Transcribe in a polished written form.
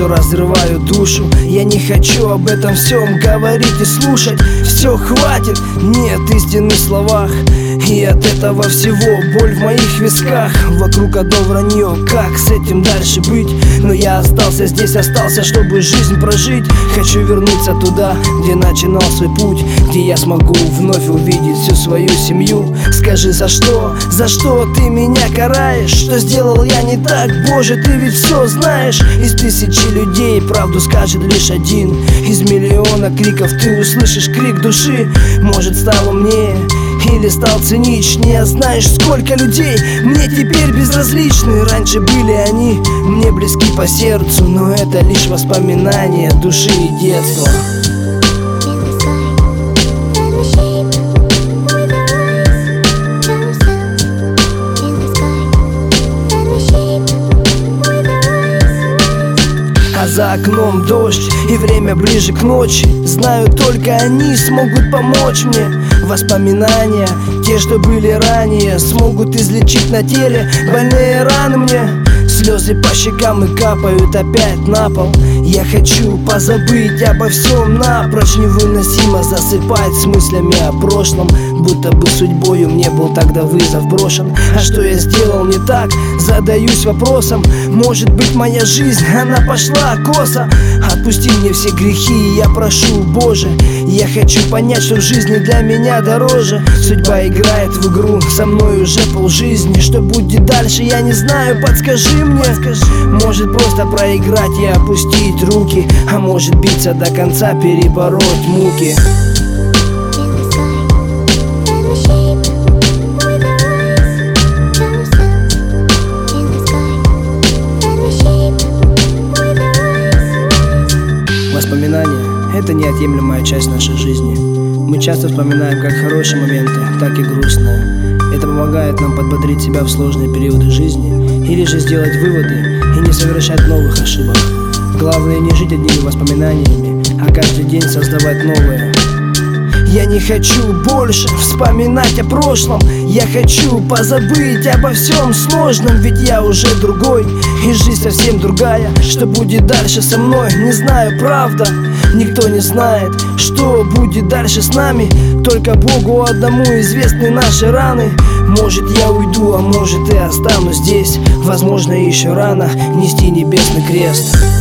разрывают душу. Я не хочу об этом всем говорить и слушать. Все, хватит, нет истины в словах. И от этого всего боль в моих висках. Вокруг одно вранье, как с этим дальше быть? Но я остался здесь, остался, чтобы жизнь прожить. Хочу вернуться туда, где начинал свой путь, где я смогу вновь увидеть всю свою семью. Скажи, за что ты меня караешь? Что сделал я не так? Боже, ты ведь все знаешь. Из тысячи людей правду скажет лишь один. Из миллиона криков ты услышишь крик души. Может, стало мне или стал циничнее? Знаешь, сколько людей мне теперь безразличны. Раньше были они мне близки по сердцу, но это лишь воспоминания души и детства. А за окном дождь и время ближе к ночи. Знаю, только они смогут помочь мне. Воспоминания, те, что были ранее, смогут излечить на теле больные раны мне. Слезы по щекам и капают опять на пол. Я хочу позабыть обо всем напрочь. Невыносимо засыпать с мыслями о прошлом, будто бы судьбою мне был тогда вызов брошен. А что я сделал не так? Задаюсь вопросом. Может быть, моя жизнь, она пошла косо. Отпусти мне все грехи, я прошу, Боже. Я хочу понять, что в жизни для меня дороже. Судьба играет в игру со мной уже полжизни. Что будет дальше, я не знаю, подскажи мне. Может, просто проиграть и опустить руки, а может, биться до конца, перебороть муки. Воспоминания — это неотъемлемая часть нашей жизни. Мы часто вспоминаем как хорошие моменты, так и грустные. Это помогает нам подбодрить себя в сложные периоды жизни, или же сделать выводы и не совершать новых ошибок. Главное не жить одними воспоминаниями, а каждый день создавать новые. Я не хочу больше вспоминать о прошлом. Я хочу позабыть обо всем сложном. Ведь я уже другой, и жизнь совсем другая. Что будет дальше со мной, не знаю, правда. Никто не знает, что будет дальше с нами. Только Богу одному известны наши раны. Может, я уйду, а может, и останусь здесь. Возможно, еще рано нести небесный крест.